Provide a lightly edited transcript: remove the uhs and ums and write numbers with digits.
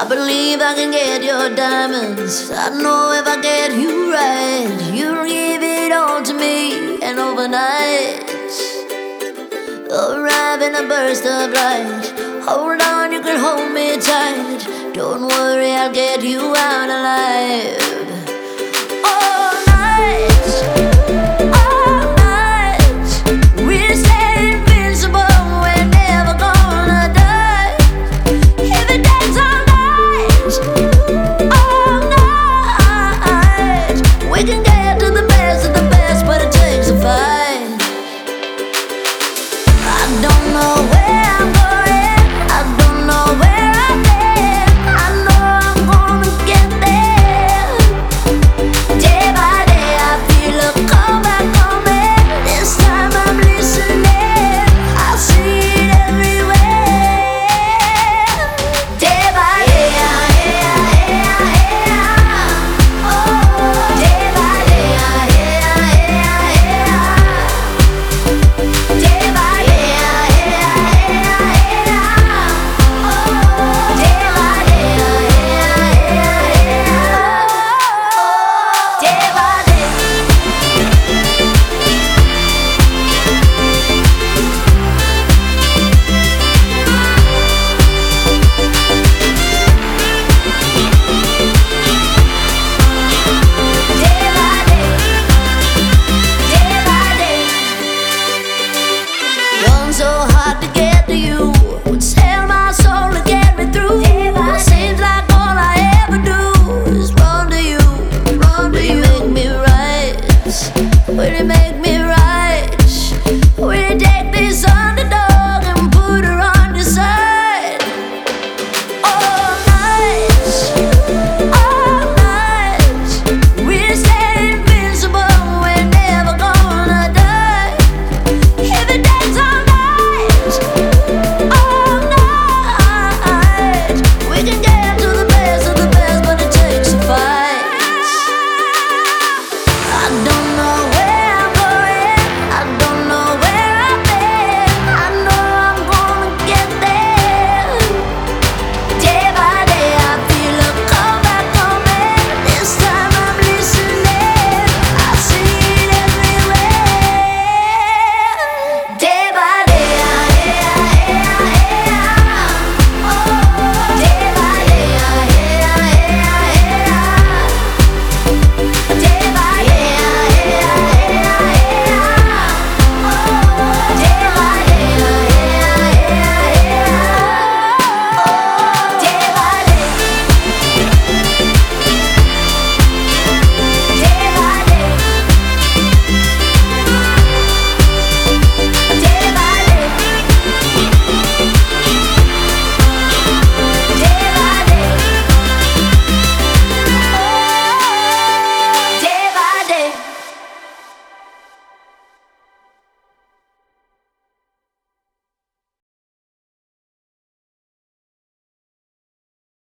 believe I can get your diamonds. I know if I get you right, you'll give it all to me. And overnight, arrive in a burst of light. Hold on, you can hold me tight. Don't worry, I'll get you out alive.